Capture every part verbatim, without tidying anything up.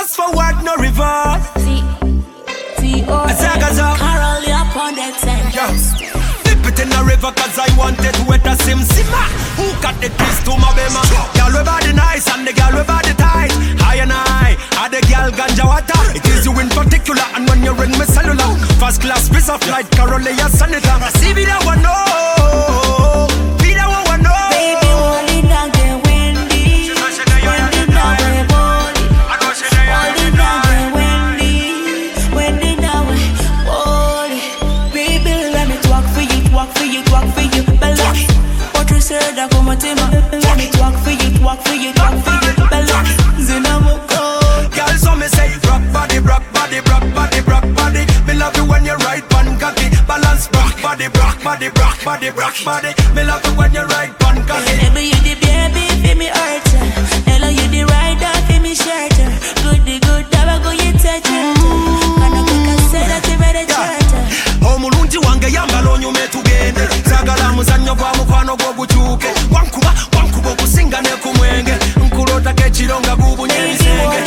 Fast forward, no reverse. T T O Zagaza. Carol, you upon that side. Yes. Dip it in the river cause I wanted to wet a sim simmer. Who got the keys to my bema? Girl with body nice and the girl with body tight. High and high, are the girl ganja water. It is you in particular and when you ring my cellular. First class piece of flight, Carol, you senator. See me that one, no. Be that one, one, no. Baby, hold it down, get windy. Hold it down, get body. Hold it down, get windy. Windy down, get body. Baby, let me talk for you, talk for you, talk for you. Bella, what you said, I come at him. Let me talk for you, talk for you, talk for you. Bella, Zinamoko. Girl, so me say, rock body, rock body, rock body, rock body. Me love you when you ride pan cocky. Balance, rock body, rock body, rock body, rock body. Me love you when you ride pan cocky. Baby, you the baby, feel me hurt. Hello, you the rider, feel me shelter. Good, the good, never go you touch it. Kana kuka say that you ready charter. Omulungi wange yambala onyume tugende. Sagala muzannyo gwa mukwano gw'obukyuke. Wankuba, wankuba okusinga ne ku mwenge. Nkulota k'ekironga gubunye ebisenge.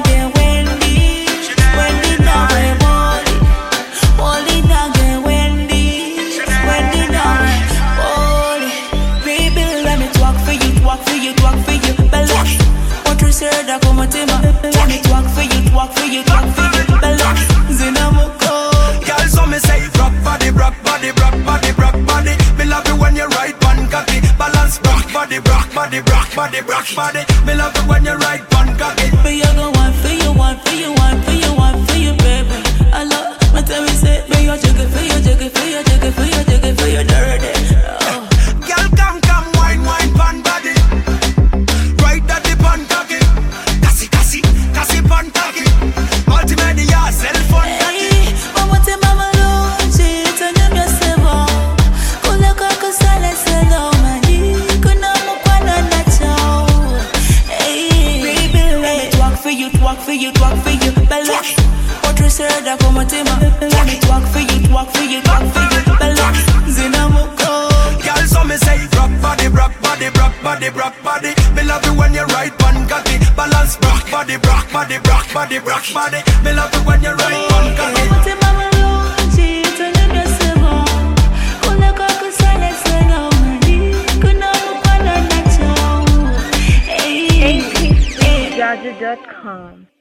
Let me talk for you, talk for you, talk for you. Bella, Zinamoko. Girl, so me say, rock body, rock body, rock body, rock body. Me love you when you ride pan cocky. Balance, rock body, rock body, rock body, rock body. Me love you when you ride pan cocky. But you go one for you, one for you, one for you, one for you, baby. I love my time we say, me you jiggle for you, jiggle for you, jiggle for you, jiggle for you, dirty. Oh. Girl, come, come, wine, wine, pan body. Ride that the pan cocky. Kasi, kasi, kasi pan cocky. Multimedia, cell phone cocky. Mama te mama longe, tanya myasebo. Kula kako sala sala mani, kuna mukwana na chao. Hey, baby, let me talk for you, talk for you, talk for you, Bella. What you said, I come at him. Let me talk for you, talk for you, talk for you, Bella. Zinamoko. Girl, so me say, rock body, rock body, rock body, rock body. Me love you when you ride pan cocky. Balance, rock body, rock body, rock body, rock body. Me love you when you ride pan cocky. Mama te mama longe, tanya myasebo. Kula kako sala sala mani, kuna mukwana na chao. Hey, A P K Gadget dot com